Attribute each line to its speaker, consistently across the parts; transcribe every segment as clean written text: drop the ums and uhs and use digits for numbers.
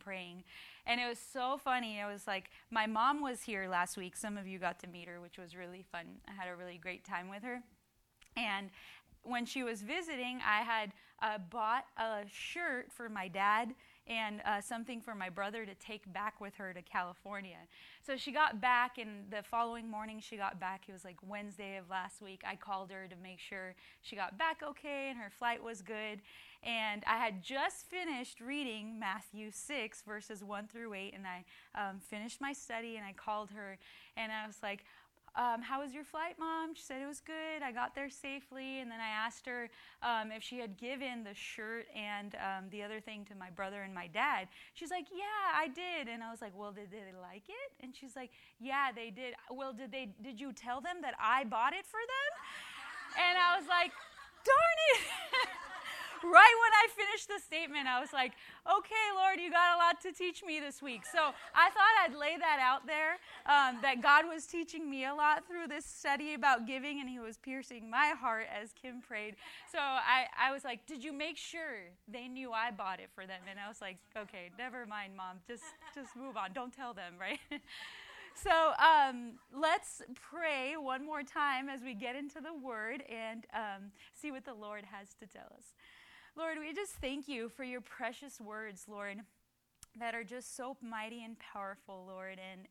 Speaker 1: praying. And it was so funny. It was like, my mom was here last week. Some of you got to meet her, which was really fun. I had a really great time with her. And when she was visiting, I had bought a shirt for my dad and something for my brother to take back with her to California. So she got back, and the following morning she got back. It was like Wednesday of last week. I called her to make sure she got back okay and her flight was good. And I had just finished reading Matthew 6, verses 1 through 8, and I finished my study, and I called her, and I was like, how was your flight, Mom? She said it was good. I got there safely. And then I asked her if she had given the shirt and the other thing to my brother and my dad. She's like, yeah, I did. And I was like, well, did they like it? And she's like, yeah, they did. Well, did you tell them that I bought it for them? And I was like, darn it. Right when I finished the statement, I was like, okay, Lord, you got a lot to teach me this week. So I thought I'd lay that out there, that God was teaching me a lot through this study about giving, and he was piercing my heart as Kim prayed. So I was like, did you make sure they knew I bought it for them? And I was like, okay, never mind, Mom. Just move on. Don't tell them, right? So let's pray one more time as we get into the Word and see what the Lord has to tell us. Lord, we just thank you for your precious words, Lord, that are just so mighty and powerful, Lord. And,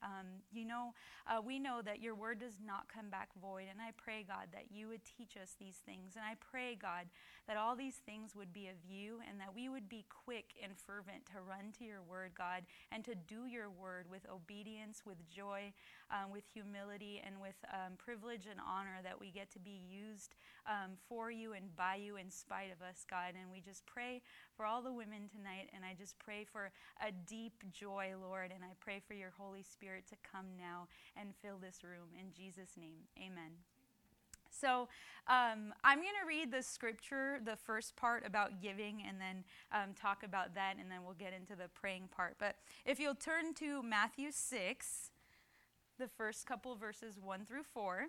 Speaker 1: we know that your word does not come back void. And I pray, God, that you would teach us these things. And I pray, God, that all these things would be of you and that we would be quick and fervent to run to your word, God, and to do your word with obedience, with joy, with humility, and with privilege and honor, that we get to be used for you and by you in spite of us, God. And we just pray for all the women tonight, and I just pray for a deep joy, Lord, and I pray for your Holy Spirit to come now and fill this room. In Jesus' name, amen. So I'm going to read the scripture, the first part about giving, and then talk about that, and then we'll get into the praying part. But if you'll turn to Matthew 6, the first couple verses 1 through 4.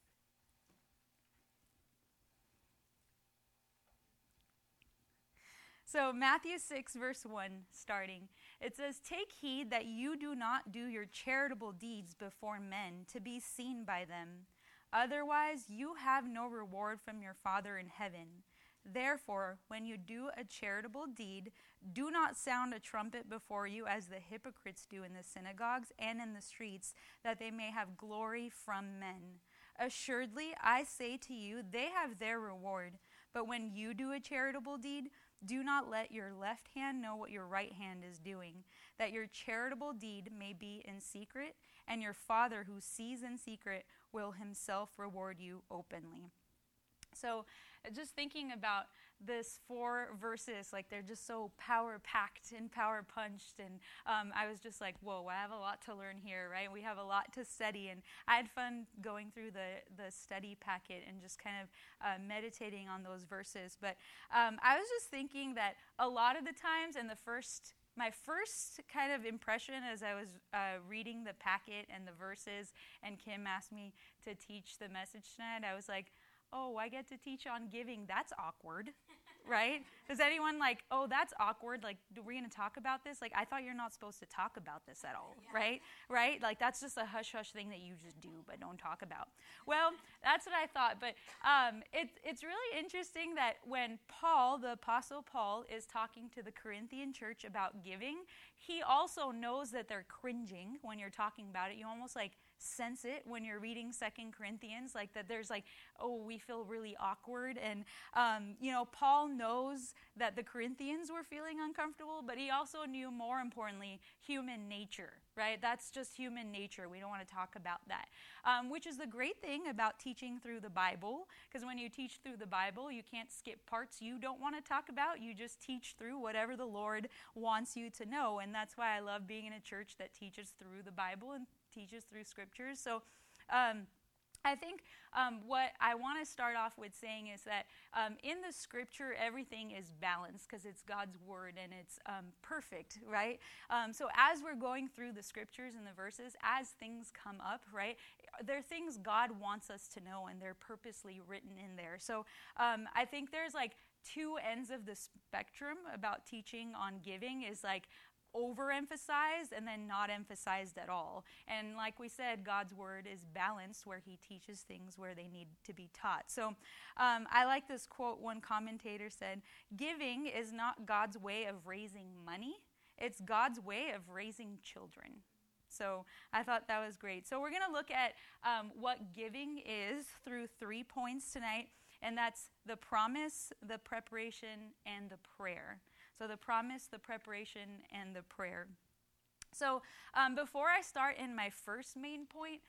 Speaker 1: So Matthew 6, verse 1, starting. It says, "Take heed that you do not do your charitable deeds before men to be seen by them. Otherwise, you have no reward from your Father in heaven. Therefore, when you do a charitable deed, do not sound a trumpet before you as the hypocrites do in the synagogues and in the streets, that they may have glory from men. Assuredly, I say to you, they have their reward. But when you do a charitable deed, do not let your left hand know what your right hand is doing, that your charitable deed may be in secret, and your Father who sees in secret will himself reward you openly." So just thinking about this 4 verses, like they're just so power-packed and power-punched, and I was just like, whoa, I have a lot to learn here, right? We have a lot to study, and I had fun going through the study packet and just kind of meditating on those verses. But I was just thinking that a lot of the times, and my first kind of impression as I was reading the packet and the verses, and Kim asked me to teach the message tonight, I was like, oh, I get to teach on giving. That's awkward, right? Does anyone like, oh, that's awkward. Like, we're going to talk about this? Like, I thought you're not supposed to talk about this at all, right? Right? Like, that's just a hush-hush thing that you just do but don't talk about. Well, that's what I thought. But it's really interesting that when Paul, the Apostle Paul, is talking to the Corinthian church about giving, he also knows that they're cringing when you're talking about it. You almost like sense it when you're reading 2 Corinthians, like that there's like, oh, we feel really awkward. And, Paul knows that the Corinthians were feeling uncomfortable, but he also knew, more importantly, human nature, right? That's just human nature. We don't want to talk about that, which is the great thing about teaching through the Bible, because when you teach through the Bible, you can't skip parts you don't want to talk about. You just teach through whatever the Lord wants you to know, and that's why I love being in a church that teaches through the Bible and teaches through scriptures. So I think what I want to start off with saying is that in the scripture, everything is balanced because it's God's word and it's perfect, right? So as we're going through the scriptures and the verses, as things come up, right, they're things God wants us to know, and they're purposely written in there. So I think there's like 2 ends of the spectrum about teaching on giving. Is like, overemphasized and then not emphasized at all. And like we said, God's word is balanced, where he teaches things where they need to be taught. So I like this quote. One commentator said, "Giving is not God's way of raising money. It's God's way of raising children." So I thought that was great. So we're going to look at what giving is through 3 points tonight, and that's the promise, the preparation, and the prayer. So the promise, the preparation, and the prayer. So before I start in my first main point,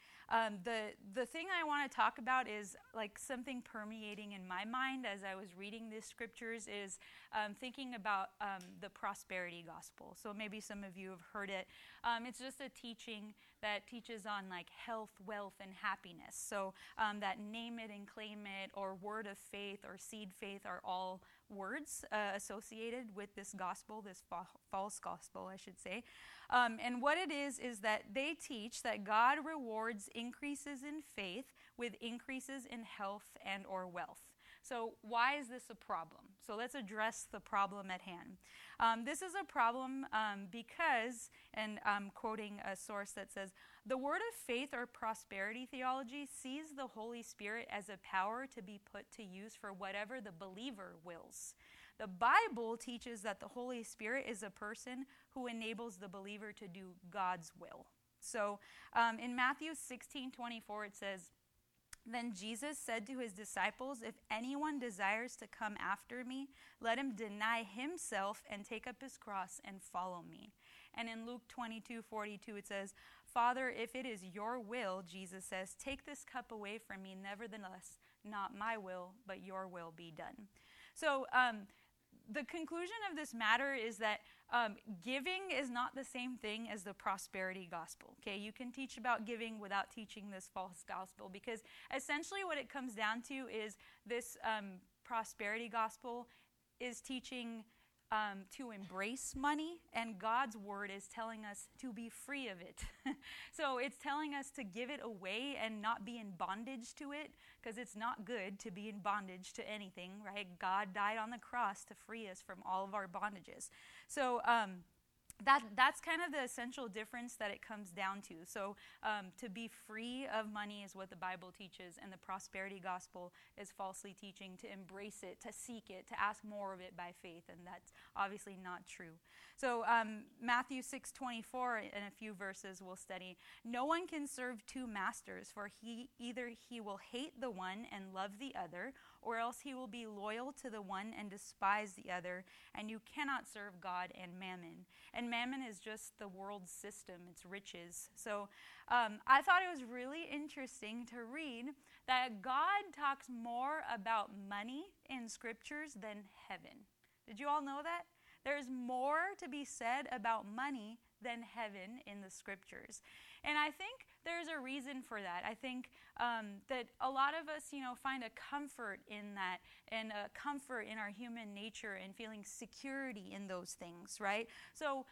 Speaker 1: the thing I want to talk about is like something permeating in my mind as I was reading these scriptures is thinking about the prosperity gospel. So maybe some of you have heard it. It's just a teaching that teaches on like health, wealth, and happiness. So that name it and claim it, or word of faith, or seed faith are all words associated with this gospel, this false gospel, I should say. And what it is that they teach that God rewards increases in faith with increases in health and or wealth. So why is this a problem? So let's address the problem at hand. This is a problem because, and I'm quoting a source that says, the word of faith or prosperity theology sees the Holy Spirit as a power to be put to use for whatever the believer wills. The Bible teaches that the Holy Spirit is a person who enables the believer to do God's will. So in Matthew 16:24 it says, "Then Jesus said to his disciples, 'If anyone desires to come after me, let him deny himself and take up his cross and follow me.'" And in Luke 22:42 it says, "Father, if it is your will," Jesus says, "take this cup away from me. Nevertheless, not my will, but your will be done." So the conclusion of this matter is that giving is not the same thing as the prosperity gospel. Okay, you can teach about giving without teaching this false gospel, because essentially what it comes down to is this prosperity gospel is teaching to embrace money, and God's word is telling us to be free of it. So it's telling us to give it away and not be in bondage to it, because it's not good to be in bondage to anything, right? God died on the cross to free us from all of our bondages. So that's kind of the essential difference that it comes down to. So to be free of money is what the Bible teaches, and the prosperity gospel is falsely teaching to embrace it, to seek it, to ask more of it by faith, and that's obviously not true. So Matthew 6:24, in a few verses we'll study, "No one can serve two masters, for either he will hate the one and love the other, or else he will be loyal to the one and despise the other, and you cannot serve God and mammon." And mammon is just the world system, it's riches. So I thought it was really interesting to read that God talks more about money in scriptures than heaven. Did you all know that? There's more to be said about money than heaven in the scriptures. And I think there's a reason for that. I think that a lot of us, find a comfort in that, and a comfort in our human nature and feeling security in those things, right? So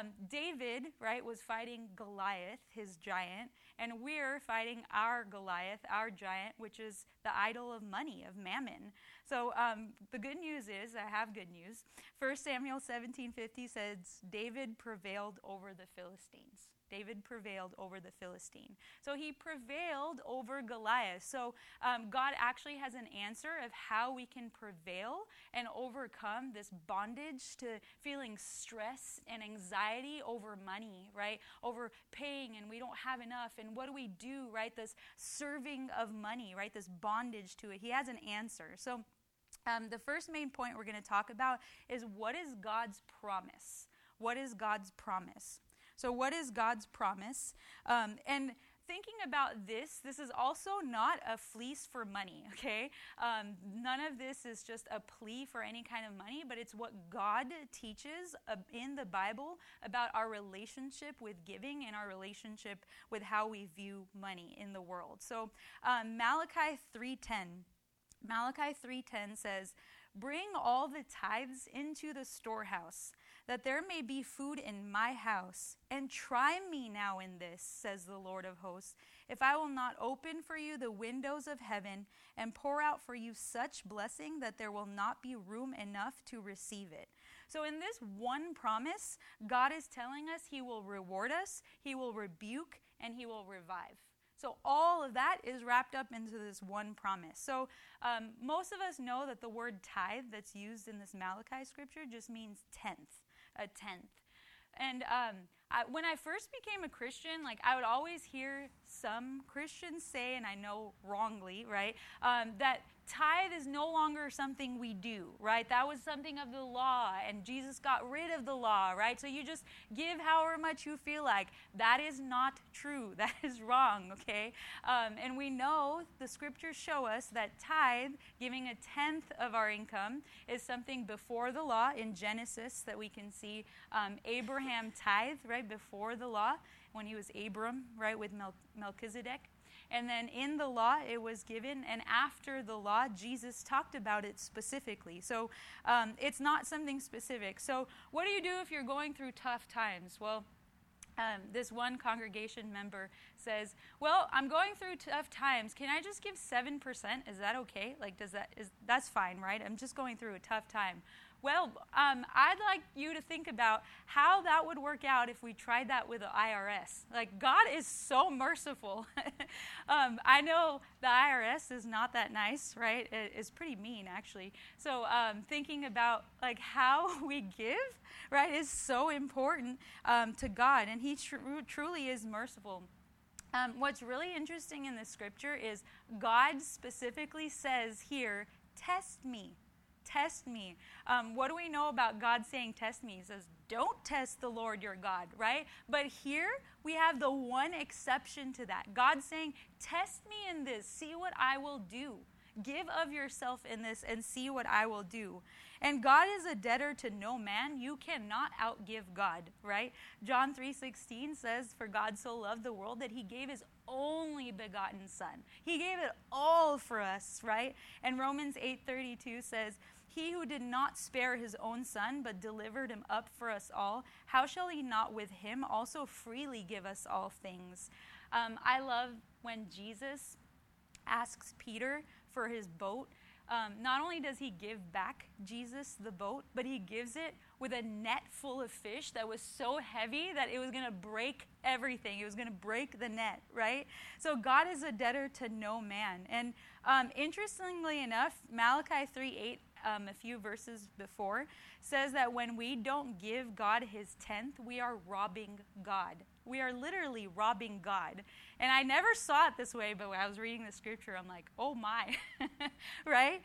Speaker 1: David, right, was fighting Goliath, his giant, and we're fighting our Goliath, our giant, which is the idol of money, of mammon. So the good news is, I have good news. 1 Samuel 17:50 says, David prevailed over the Philistines. David prevailed over the Philistine. So he prevailed over Goliath. So God actually has an answer of how we can prevail and overcome this bondage to feeling stress and anxiety over money, right? Over paying and we don't have enough. And what do we do, right? This serving of money, right? This bondage to it. He has an answer. So the first main point we're going to talk about is, what is God's promise? What is God's promise? So what is God's promise? And thinking about this is also not a fleece for money, okay? None of this is just a plea for any kind of money, but it's what God teaches in the Bible about our relationship with giving and our relationship with how we view money in the world. So Malachi 3:10 says, "Bring all the tithes into the storehouse, that there may be food in my house. And try me now in this, says the Lord of hosts, if I will not open for you the windows of heaven and pour out for you such blessing that there will not be room enough to receive it." So in this one promise, God is telling us he will reward us, he will rebuke, and he will revive. So all of that is wrapped up into this one promise. So most of us know that the word tithe that's used in this Malachi scripture just means tenth, a tenth. And when I first became a Christian, like I would always hear some Christians say, and I know wrongly, right, that tithe is no longer something we do, right? That was something of the law, and Jesus got rid of the law, right? So you just give however much you feel like. That is not true. That is wrong, okay? And we know the scriptures show us that tithe, giving a tenth of our income, is something before the law in Genesis that we can see. Abraham tithed, right, before the law when he was Abram, right, with Melchizedek. And then in the law, it was given. And after the law, Jesus talked about it specifically. So it's not something specific. So what do you do if you're going through tough times? Well, this one congregation member says, well, I'm going through tough times. Can I just give 7%? Is that okay? Like, that's fine, right? I'm just going through a tough time. Well, I'd like you to think about how that would work out if we tried that with the IRS. Like, God is so merciful. I know the IRS is not that nice, right? It's pretty mean, actually. So thinking about, like, how we give, right, is so important to God. And he truly is merciful. What's really interesting in the scripture is God specifically says here, test me. Test me. What do we know about God saying test me? He says, don't test the Lord your God, right? But here we have the one exception to that. God saying, test me in this. See what I will do. Give of yourself in this and see what I will do. And God is a debtor to no man. You cannot outgive God, right? John 3:16 says, for God so loved the world that he gave his only begotten son. He gave it all for us, right? And Romans 8:32 says, he who did not spare his own son, but delivered him up for us all, how shall he not with him also freely give us all things? I love when Jesus asks Peter for his boat. Not only does he give back Jesus the boat, but he gives it with a net full of fish that was so heavy that it was going to break everything. It was going to break the net, right? So God is a debtor to no man. And interestingly enough, Malachi 3:8, a few verses before, says that when we don't give God his tenth, we are robbing God. We are literally robbing God. And I never saw it this way, but when I was reading the scripture, I'm like, oh my, right?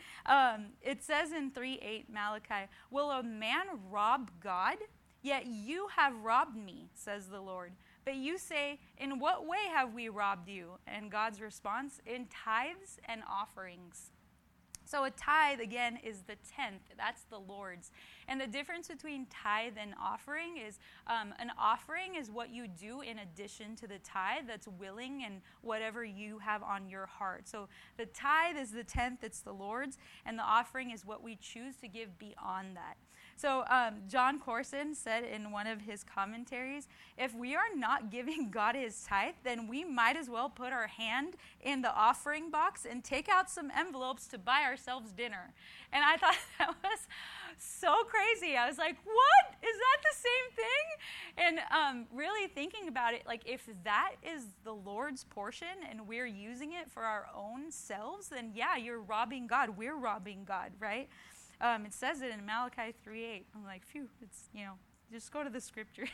Speaker 1: It says in 3:8, Malachi, will a man rob God? Yet you have robbed me, says the Lord. But you say, in what way have we robbed you? And God's response, in tithes and offerings. So a tithe, again, is the tenth. That's the Lord's. And the difference between tithe and offering is an offering is what you do in addition to the tithe that's willing and whatever you have on your heart. So the tithe is the tenth, it's the Lord's, and the offering is what we choose to give beyond that. So John Corson said in one of his commentaries, if we are not giving God his tithe, then we might as well put our hand in the offering box and take out some envelopes to buy ourselves dinner. And I thought that was so crazy. I was like, what? Is that the same thing? And really thinking about it, like if that is the Lord's portion and we're using it for our own selves, then yeah, you're robbing God. We're robbing God, right? It says it in Malachi 3:8. I'm like, phew, it's, just go to the scripture.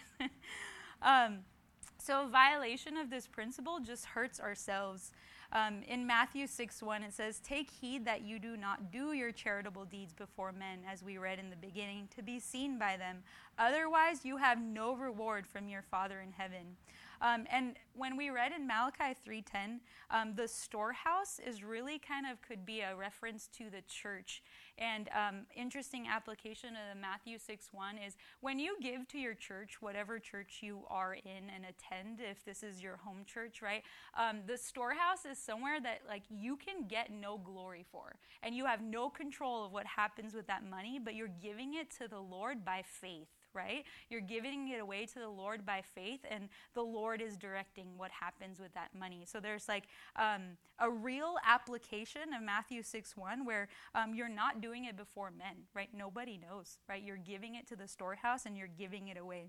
Speaker 1: So a violation of this principle just hurts ourselves. In Matthew 6:1, it says, take heed that you do not do your charitable deeds before men, as we read in the beginning, to be seen by them. Otherwise, you have no reward from your Father in heaven. And when we read in Malachi 3:10, the storehouse is really could be a reference to the church. And interesting application of the Matthew 6:1 is when you give to your church, whatever church you are in and attend, if this is your home church, right? The storehouse is somewhere that you can get no glory for. And you have no control of what happens with that money, but you're giving it to the Lord by faith. right? You're giving it away to the Lord by faith, and the Lord is directing what happens with that money. So there's like a real application of Matthew 6:1 where you're not doing it before men, right? Nobody knows, right? You're giving it to the storehouse and you're giving it away.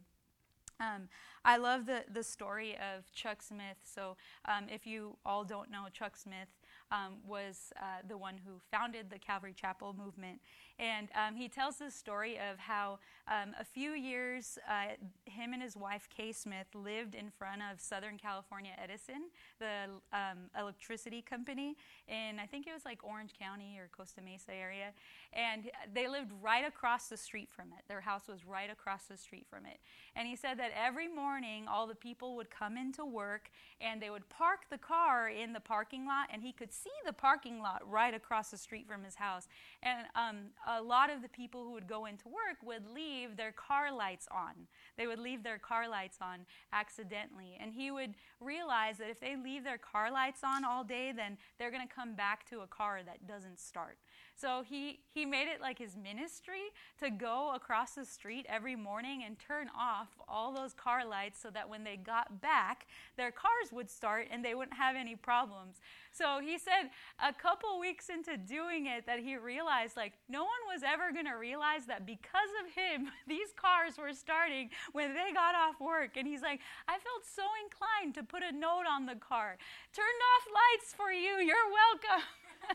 Speaker 1: I love the story of Chuck Smith. So if you all don't know, Chuck Smith was the one who founded the Calvary Chapel movement. And he tells this story of how a few years him and his wife, Kay Smith, lived in front of Southern California Edison, the electricity company, in I think it was like Orange County or Costa Mesa area. And they lived right across the street from it. Their house was right across the street from it. And he said that every morning all the people would come into work and they would park the car in the parking lot, and he could see the parking lot right across the street from his house. And a lot of the people who would go into work would leave their car lights on. They would leave their car lights on accidentally. And he would realize that if they leave their car lights on all day, then they're going to come back to a car that doesn't start. So he made it like his ministry to go across the street every morning and turn off all those car lights so that when they got back, their cars would start and they wouldn't have any problems. So he said a couple weeks into doing it that he realized like no one was ever going to realize that because of him, these cars were starting when they got off work. And he's like, I felt so inclined to put a note on the car. Turned off lights for you. You're welcome.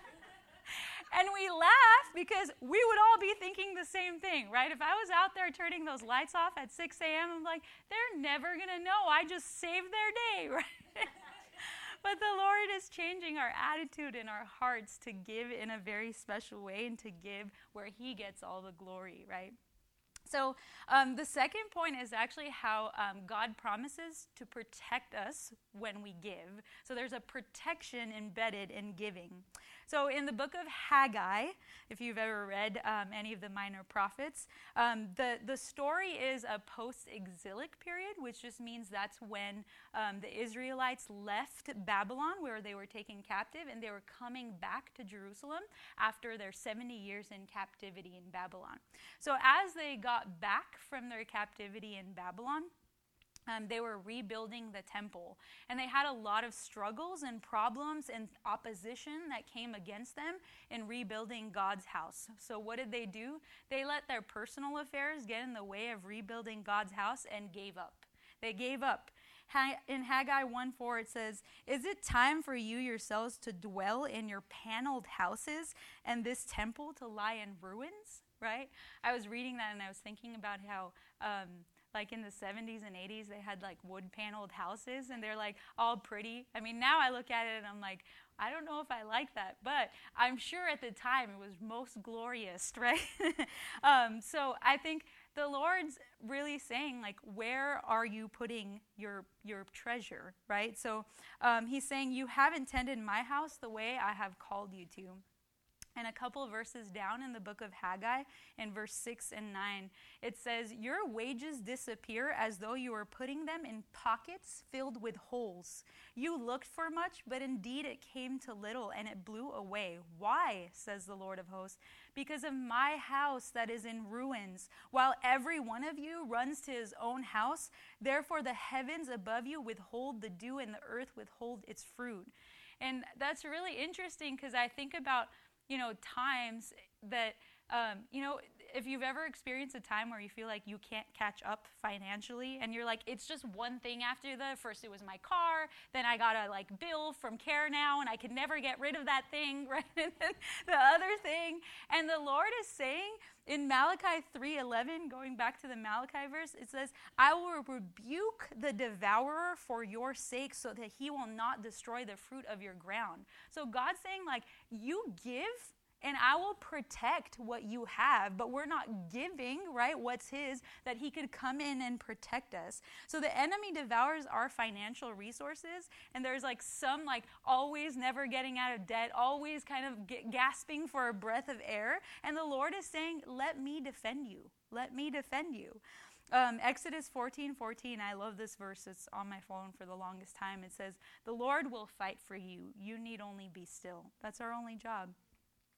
Speaker 1: And we laugh because we would all be thinking the same thing, right? If I was out there turning those lights off at 6 a.m., I'm like, they're never going to know. I just saved their day, right? But the Lord is changing our attitude in our hearts to give in a very special way and to give where He gets all the glory, right? So the second point is actually how God promises to protect us when we give. So there's a protection embedded in giving. So in the book of Haggai, if you've ever read any of the minor prophets, the story is a post-exilic period, which just means that's when the Israelites left Babylon, where they were taken captive, and they were coming back to Jerusalem after their 70 years in captivity in Babylon. So as they got back from their captivity in Babylon, they were rebuilding the temple. And they had a lot of struggles and problems and opposition that came against them in rebuilding God's house. So what did they do? They let their personal affairs get in the way of rebuilding God's house and gave up. They gave up. In Haggai 1:4 it says, "Is it time for you yourselves to dwell in your paneled houses and this temple to lie in ruins?" Right? I was reading that and I was thinking about how like in the 70s and 80s, they had like wood paneled houses and they're like all pretty. I mean, now I look at it and I'm like, I don't know if I like that, but I'm sure at the time it was most glorious, right? So I think the Lord's really saying, like, where are you putting your treasure, right? So He's saying, you haven't tended my house the way I have called you to. And a couple of verses down in the book of Haggai, in verse 6 and 9, it says, your wages disappear as though you were putting them in pockets filled with holes. You looked for much, but indeed it came to little, and it blew away. Why, says the Lord of hosts? Because of my house that is in ruins. While every one of you runs to his own house, therefore the heavens above you withhold the dew, and the earth withhold its fruit. And that's really interesting because I think about times that, if you've ever experienced a time where you feel like you can't catch up financially and you're like, it's just one thing after the first it was my car, then I got a bill from Care Now and I could never get rid of that thing, right? And then the other thing. And the Lord is saying in Malachi 3:11, going back to the Malachi verse, it says, I will rebuke the devourer for your sake so that he will not destroy the fruit of your ground. So God's saying you give and I will protect what you have, but we're not giving, right, what's His, that He could come in and protect us. So the enemy devours our financial resources, and there's some always never getting out of debt, always kind of gasping for a breath of air. And the Lord is saying, let me defend you. Let me defend you. Exodus 14:14, I love this verse. It's on my phone for the longest time. It says, the Lord will fight for you. You need only be still. That's our only job.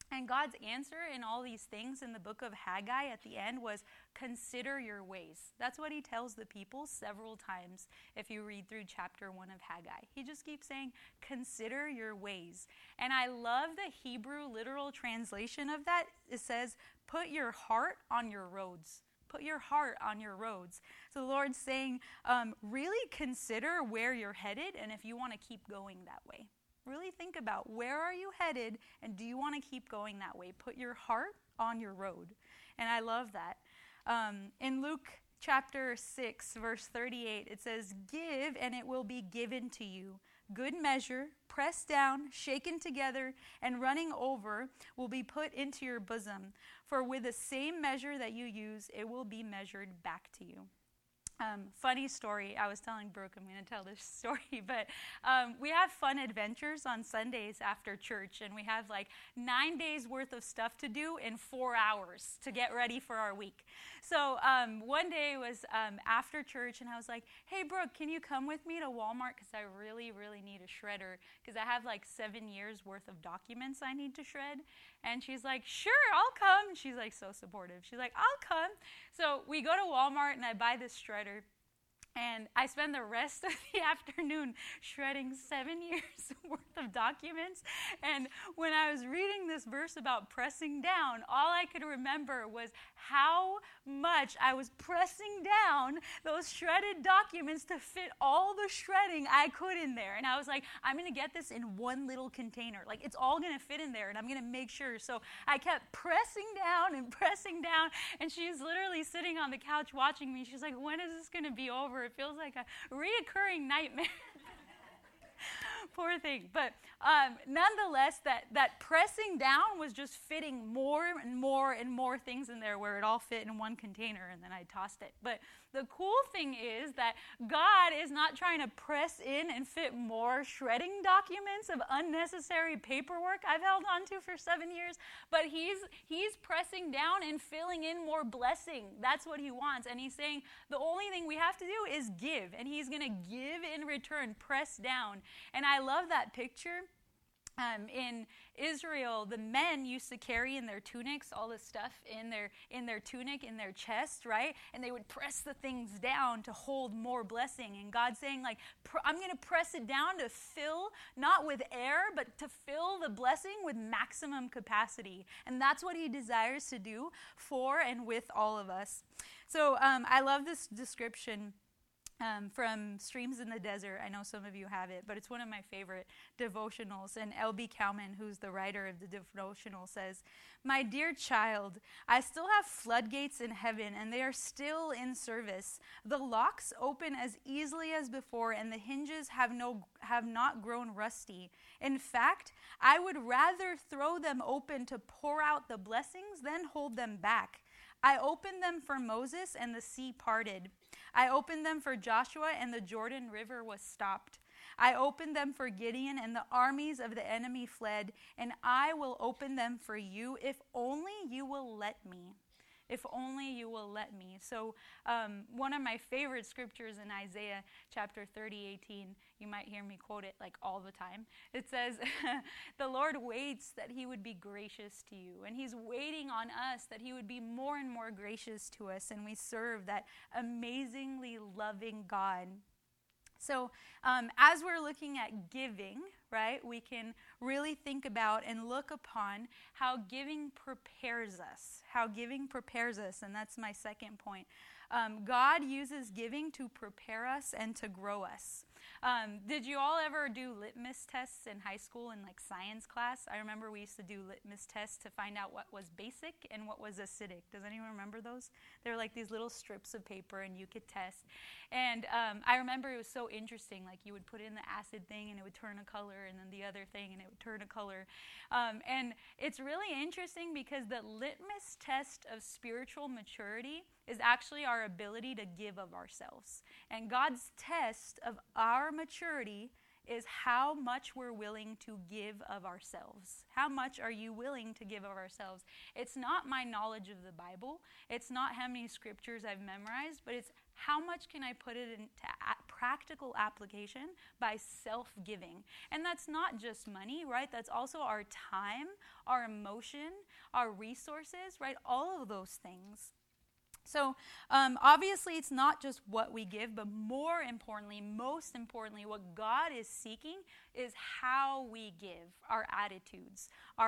Speaker 1: And God's answer in all these things in the book of Haggai at the end was, consider your ways. That's what he tells the people several times if you read through chapter 1 of Haggai. He just keeps saying, consider your ways. And I love the Hebrew literal translation of that. It says, put your heart on your roads. Put your heart on your roads. So the Lord's saying, really consider where you're headed and if you want to keep going that way. Really think about, where are you headed and do you want to keep going that way? Put your heart on your road. And I love that. In Luke chapter 6, verse 38, it says, give and it will be given to you. Good measure, pressed down, shaken together, and running over will be put into your bosom. For with the same measure that you use, it will be measured back to you. Funny story. I was telling Brooke I'm going to tell this story, but we have fun adventures on Sundays after church, and we have like 9 days worth of stuff to do in 4 hours to get ready for our week. So one day was after church, and I was like, hey, Brooke, can you come with me to Walmart? Because I really, really need a shredder, because I have like 7 years worth of documents I need to shred. And she's like, sure, I'll come. She's like so supportive. She's like, I'll come. So we go to Walmart and I buy this shredder. And I spend the rest of the afternoon shredding 7 years worth of documents. And when I was reading this verse about pressing down, all I could remember was how much I was pressing down those shredded documents to fit all the shredding I could in there. And I was like, I'm going to get this in one little container. Like, it's all going to fit in there, and I'm going to make sure. So I kept pressing down, and she's literally sitting on the couch watching me. She's like, when is this going to be over? It feels like a reoccurring nightmare. Poor thing. But nonetheless, that pressing down was just fitting more and more and more things in there where it all fit in one container, and then I tossed it. But the cool thing is that God is not trying to press in and fit more shredding documents of unnecessary paperwork I've held on to for 7 years, but he's pressing down and filling in more blessing. That's what he wants. And he's saying the only thing we have to do is give, and he's going to give in return, press down. And I love that picture. In Israel, the men used to carry in their tunics all this stuff in their tunic, in their chest, right? And they would press the things down to hold more blessing. And God's saying, like, I'm going to press it down to fill, not with air, but to fill the blessing with maximum capacity. And that's what he desires to do for and with all of us. So I love this description from Streams in the Desert. I know some of you have it, but it's one of my favorite devotionals. And L.B. Cowman, who's the writer of the devotional, says, my dear child, I still have floodgates in heaven, and they are still in service. The locks open as easily as before, and the hinges have not grown rusty. In fact, I would rather throw them open to pour out the blessings than hold them back. I opened them for Moses, and the sea parted. I opened them for Joshua, and the Jordan River was stopped. I opened them for Gideon, and the armies of the enemy fled. And I will open them for you, if only you will let me. If only you will let me. So one of my favorite scriptures in Isaiah chapter 30:18, you might hear me quote it like all the time. It says, the Lord waits that he would be gracious to you. And he's waiting on us that he would be more and more gracious to us. And we serve that amazingly loving God. So as we're looking at giving, right, we can really think about and look upon how giving prepares us. How giving prepares us, and that's my second point. God uses giving to prepare us and to grow us. Did you all ever do litmus tests in high school in like science class? I remember we used to do litmus tests to find out what was basic and what was acidic. Does anyone remember those? They were like these little strips of paper and you could test. And I remember it was so interesting. Like you would put in the acid thing and it would turn a color, and then the other thing and it would turn a color. And it's really interesting because the litmus test of spiritual maturity is actually our ability to give of ourselves. And God's test of our maturity is how much we're willing to give of ourselves. How much are you willing to give of ourselves? It's not my knowledge of the Bible. It's not how many scriptures I've memorized, but it's how much can I put it into practical application by self-giving. And that's not just money, right? That's also our time, our emotion, our resources, right? All of those things. So obviously it's not just what we give, but more importantly, most importantly, what God is seeking is how we give, our attitudes.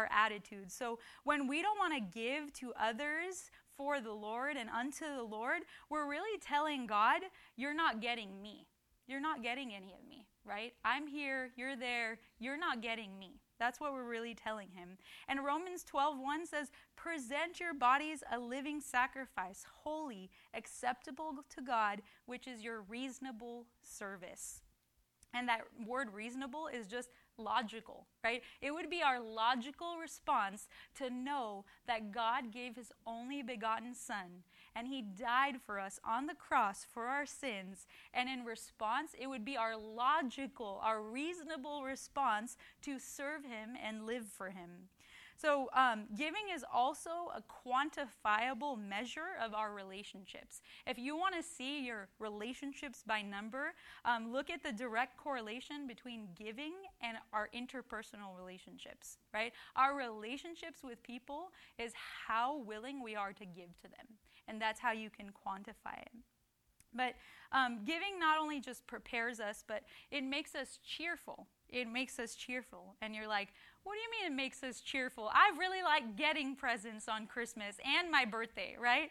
Speaker 1: So when we don't want to give to others for the Lord and unto the Lord, we're really telling God, you're not getting me. You're not getting any of me, right? I'm here, you're there, you're not getting me. That's what we're really telling him. And Romans 12:1 says, present your bodies a living sacrifice, holy, acceptable to God, which is your reasonable service. And that word reasonable is just logical, right? It would be our logical response to know that God gave his only begotten Son, and he died for us on the cross for our sins. And in response, it would be our logical, our reasonable response to serve him and live for him. So giving is also a quantifiable measure of our relationships. If you want to see your relationships by number, look at the direct correlation between giving and our interpersonal relationships, right? Our relationships with people is how willing we are to give to them. And that's how you can quantify it. But giving not only just prepares us, but it makes us cheerful. It makes us cheerful. And you're like, what do you mean it makes us cheerful? I really like getting presents on Christmas and my birthday, right?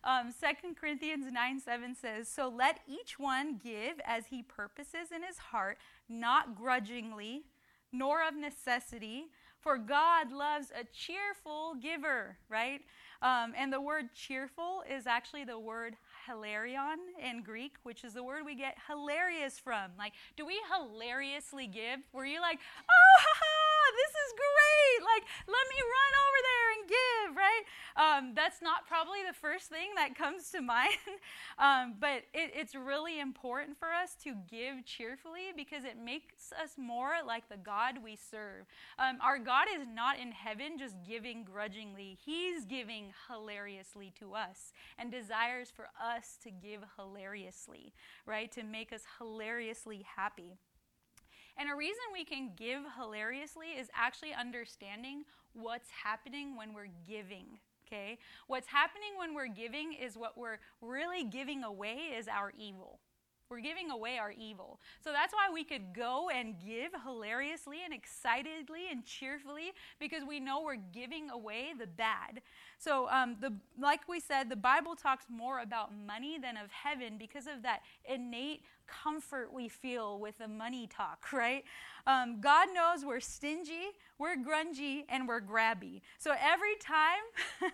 Speaker 1: 2 Corinthians 9:7 says, so let each one give as he purposes in his heart, not grudgingly, nor of necessity, for God loves a cheerful giver, right? And the word cheerful is actually the word hilarion in Greek, which is the word we get hilarious from. Like, do we hilariously give? Were you like, oh, haha, this is great. Like, let me run over there and give, right? That's not probably the first thing that comes to mind. But it's really important for us to give cheerfully because it makes us more like the God we serve. Our God is not in heaven just giving grudgingly. He's giving hilariously to us and desires for us to give hilariously, right? To make us hilariously happy. And a reason we can give hilariously is actually understanding what's happening when we're giving, okay? What's happening when we're giving is what we're really giving away is our evil. We're giving away our evil. So that's why we could go and give hilariously and excitedly and cheerfully because we know we're giving away the bad. So like we said, the Bible talks more about money than of heaven because of that innate comfort we feel with the money talk, right? God knows we're stingy, we're grungy, and we're grabby. So every time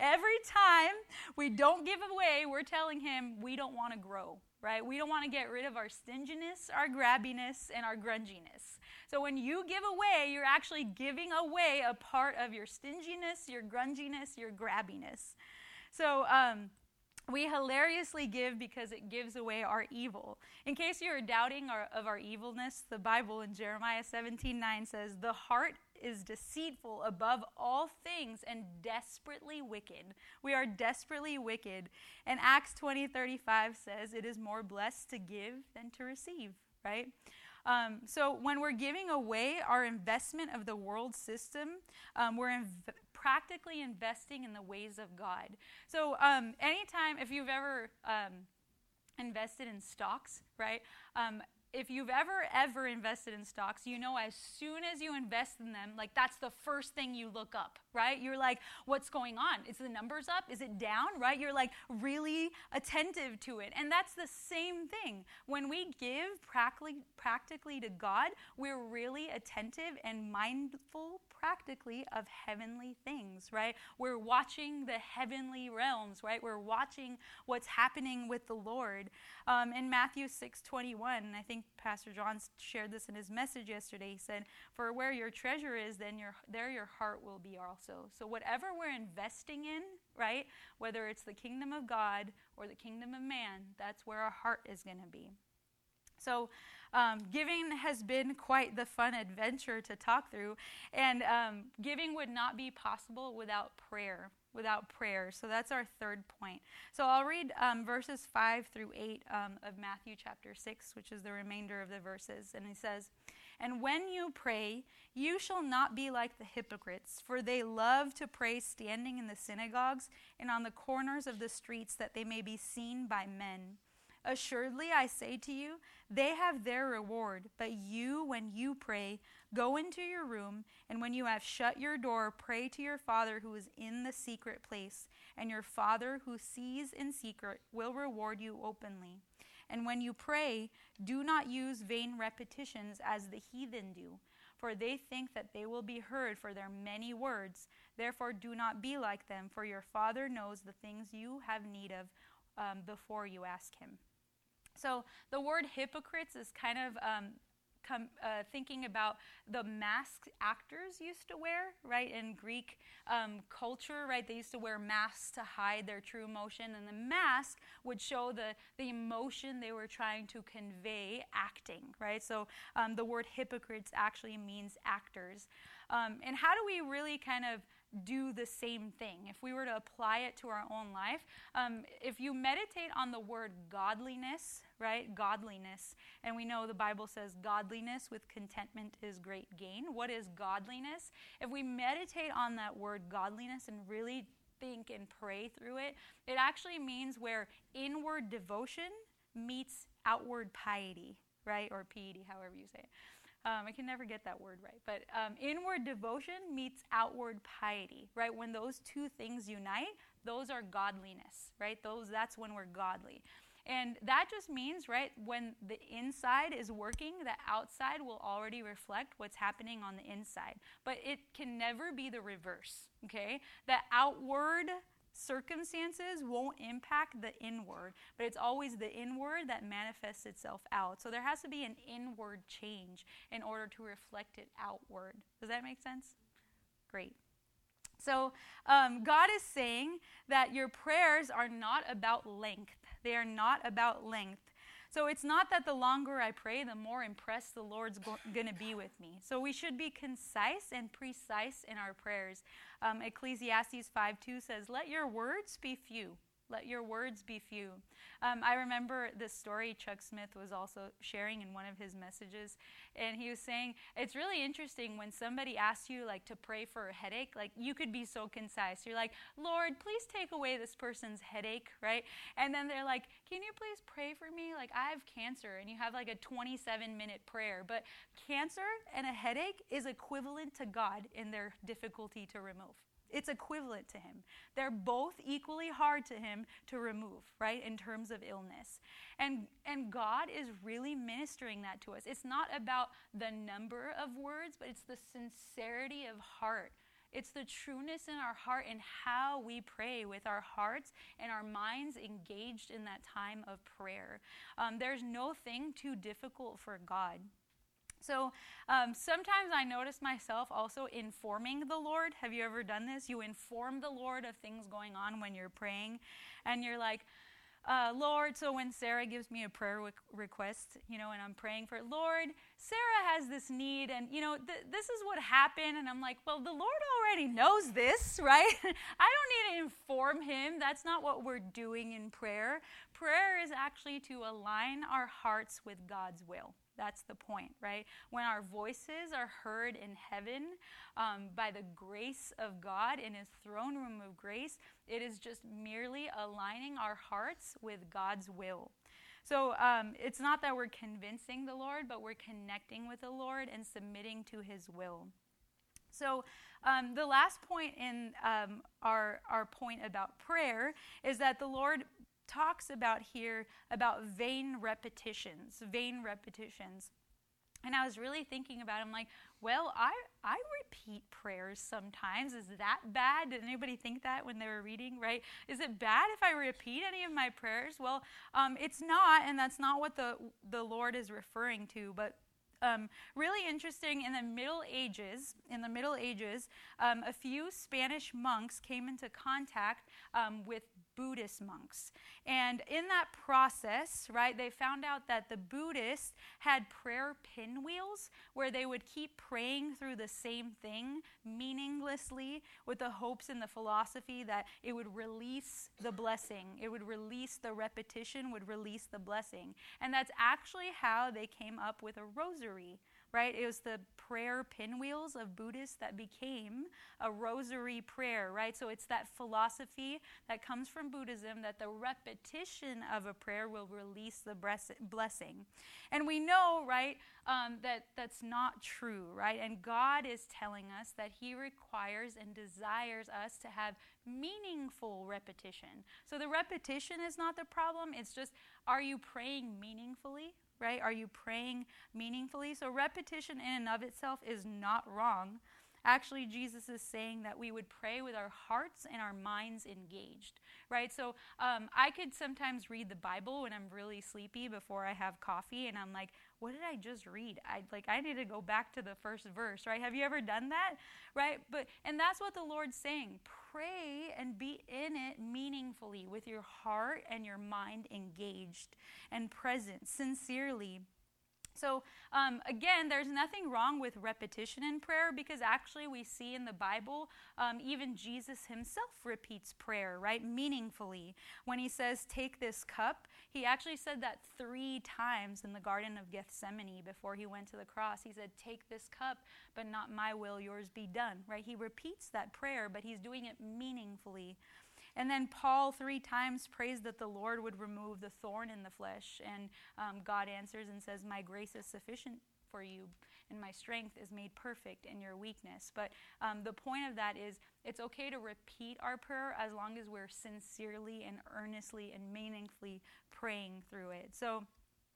Speaker 1: we don't give away, we're telling him we don't want to grow, right? We don't want to get rid of our stinginess, our grabbiness, and our grunginess. So when you give away, you're actually giving away a part of your stinginess, your grunginess, your grabbiness. So we hilariously give because it gives away our evil. In case you're doubting of our evilness, the Bible in Jeremiah 17:9 says, the heart is deceitful above all things and desperately wicked. We are desperately wicked. And Acts 20:35 says, it is more blessed to give than to receive, right? So when we're giving away our investment of the world system, we're practically investing in the ways of God. So anytime, if you've ever invested in stocks, right? If you've ever invested in stocks, you know as soon as you invest in them, like that's the first thing you look up, right? You're like, what's going on? Is the numbers up? Is it down, right? You're like really attentive to it. And that's the same thing. When we give practically to God, we're really attentive and mindful practically of heavenly things, right? We're watching the heavenly realms, right? We're watching what's happening with the Lord. In Matthew 6:21, I think Pastor John shared this in his message yesterday. He said, for where your treasure is, then there your heart will be also. So whatever we're investing in, right, whether it's the kingdom of God or the kingdom of man, that's where our heart is going to be. So giving has been quite the fun adventure to talk through, and giving would not be possible without prayer. So that's our third point. So I'll read verses 5 through 8 of Matthew chapter 6, which is the remainder of the verses. And he says, "And when you pray, you shall not be like the hypocrites, for they love to pray standing in the synagogues and on the corners of the streets, that they may be seen by men. Assuredly, I say to you, they have their reward. But you, when you pray, go into your room, and when you have shut your door, pray to your Father who is in the secret place, and your Father who sees in secret will reward you openly. And when you pray, do not use vain repetitions as the heathen do, for they think that they will be heard for their many words. Therefore, do not be like them, for your Father knows the things you have need of before you ask him." So the word hypocrites is kind of thinking about the masks actors used to wear, right? In Greek culture, right? They used to wear masks to hide their true emotion, and the mask would show the emotion they were trying to convey acting, right? So the word hypocrites actually means actors. And how do we really kind of do the same thing? If we were to apply it to our own life, if you meditate on the word godliness, right? Godliness. And we know the Bible says godliness with contentment is great gain. What is godliness? If we meditate on that word godliness and really think and pray through it, it actually means where inward devotion meets outward piety, right? Or piety, however you say it. I can never get that word right. But inward devotion meets outward piety, right? When those two things unite, those are godliness, right? That's when we're godly. And that just means, right, when the inside is working, the outside will already reflect what's happening on the inside. But it can never be the reverse, okay? The outward circumstances won't impact the inward, but it's always the inward that manifests itself out. So there has to be an inward change in order to reflect it outward. Does that make sense? Great. So God is saying that your prayers are not about length. They are not about length. So it's not that the longer I pray, the more impressed the Lord's going to be with me. So we should be concise and precise in our prayers. Ecclesiastes 5:2 says, "Let your words be few." Let your words be few. I remember this story Chuck Smith was also sharing in one of his messages, and he was saying, it's really interesting when somebody asks you like to pray for a headache, like you could be so concise. You're like, "Lord, please take away this person's headache," right? And then they're like, "Can you please pray for me? Like I have cancer," and you have like a 27-minute prayer. But cancer and a headache is equivalent to God in their difficulty to remove. It's equivalent to him. They're both equally hard to him to remove, right, in terms of illness. And God is really ministering that to us. It's not about the number of words, but it's the sincerity of heart. It's the trueness in our heart and how we pray with our hearts and our minds engaged in that time of prayer. There's no thing too difficult for God. So sometimes I notice myself also informing the Lord. Have you ever done this? You inform the Lord of things going on when you're praying. And you're like, "Lord," so when Sarah gives me a prayer request, and I'm praying for it, "Lord, Sarah has this need, and, this is what happened." And I'm like, well, the Lord already knows this, right? I don't need to inform him. That's not what we're doing in prayer. Prayer is actually to align our hearts with God's will. That's the point, right? When our voices are heard in heaven by the grace of God in his throne room of grace, it is just merely aligning our hearts with God's will. So it's not that we're convincing the Lord, but we're connecting with the Lord and submitting to his will. So the last point in our point about prayer is that the Lord talks about here about vain repetitions. And I was really thinking about it. I'm like, well, I repeat prayers sometimes. Is that bad? Did anybody think that when they were reading, right? Is it bad if I repeat any of my prayers? Well, it's not, and that's not what the Lord is referring to. But really interesting, in the Middle Ages, a few Spanish monks came into contact with Buddhist monks. And in that process, right, they found out that the Buddhists had prayer pinwheels where they would keep praying through the same thing meaninglessly with the hopes and the philosophy that it would release the blessing. It would release the repetition, would release the blessing. And that's actually how they came up with a rosary. Right? It was the prayer pinwheels of Buddhists that became a rosary prayer, right? So it's that philosophy that comes from Buddhism that the repetition of a prayer will release the blessing. And we know, right, that that's not true, right? And God is telling us that He requires and desires us to have meaningful repetition. So the repetition is not the problem. It's just, are you praying meaningfully? Right? Are you praying meaningfully? So repetition in and of itself is not wrong. Actually, Jesus is saying that we would pray with our hearts and our minds engaged, right? So I could sometimes read the Bible when I'm really sleepy before I have coffee, and I'm like, what did I just read? I need to go back to the first verse, right? Have you ever done that, right? And that's what the Lord's saying. Pray and be in it meaningfully with your heart and your mind engaged and present, sincerely. So again, there's nothing wrong with repetition in prayer because actually we see in the Bible, even Jesus himself repeats prayer, right, meaningfully. When he says, take this cup, he actually said that 3 times in the Garden of Gethsemane before he went to the cross. He said, take this cup, but not my will, yours be done, right? He repeats that prayer, but he's doing it meaningfully. And then Paul 3 times prays that the Lord would remove the thorn in the flesh. And God answers and says, my grace is sufficient for you, and my strength is made perfect in your weakness. But the point of that is it's okay to repeat our prayer as long as we're sincerely and earnestly and meaningfully praying through it. So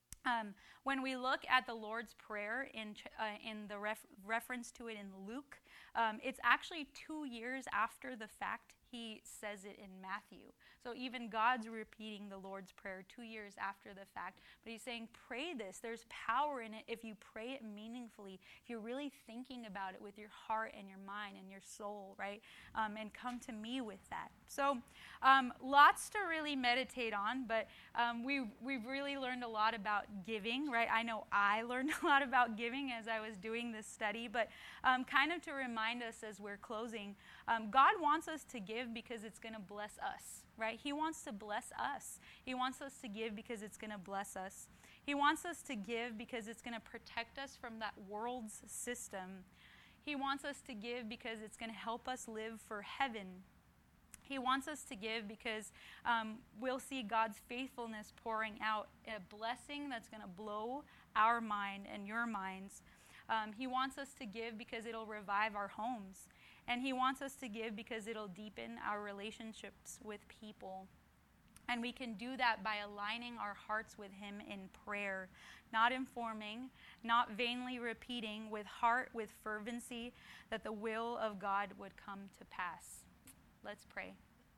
Speaker 1: when we look at the Lord's Prayer in the reference to it in Luke, it's actually 2 years after the fact he says it in Matthew. So even God's repeating the Lord's Prayer 2 years after the fact. But he's saying, pray this. There's power in it if you pray it meaningfully, if you're really thinking about it with your heart and your mind and your soul, right? And come to me with that. So lots to really meditate on, but we've really learned a lot about giving, right? I know I learned a lot about giving as I was doing this study, but kind of to remind us as we're closing, God wants us to give because it's going to bless us, right? He wants to bless us. He wants us to give because it's going to bless us. He wants us to give because it's going to protect us from that world's system. He wants us to give because it's going to help us live for heaven. He wants us to give because we'll see God's faithfulness pouring out a blessing that's going to blow our mind and your minds. He wants us to give because it'll revive our homes. And he wants us to give because it'll deepen our relationships with people. And we can do that by aligning our hearts with him in prayer, not informing, not vainly repeating, with heart, with fervency, that the will of God would come to pass. Let's pray.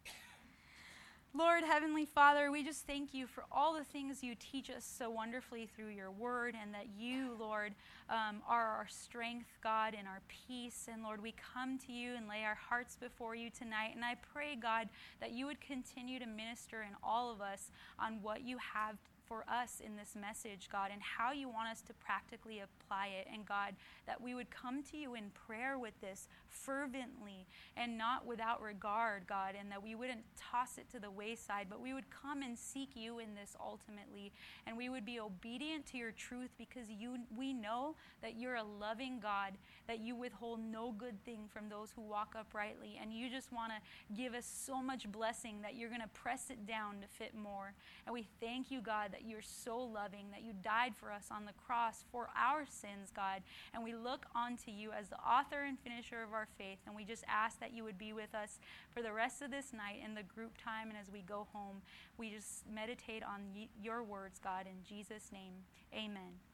Speaker 1: Lord, Heavenly Father, we just thank you for all the things you teach us so wonderfully through your word, and that you, Lord, are our strength, God, and our peace. And Lord, we come to you and lay our hearts before you tonight. And I pray, God, that you would continue to minister in all of us on what you have for us in this message, God, and how you want us to practically apply it. And God, that we would come to you in prayer with this fervently and not without regard, God, and that we wouldn't toss it to the wayside, but we would come and seek you in this ultimately, and we would be obedient to your truth because we know that you're a loving God, that you withhold no good thing from those who walk uprightly, and you just want to give us so much blessing that you're going to press it down to fit more. And we thank you, God, that you're so loving, that you died for us on the cross for our sins, God, and we look onto you as the author and finisher of our faith, and we just ask that you would be with us for the rest of this night in the group time, and as we go home, we just meditate on your words, God, in Jesus' name, amen.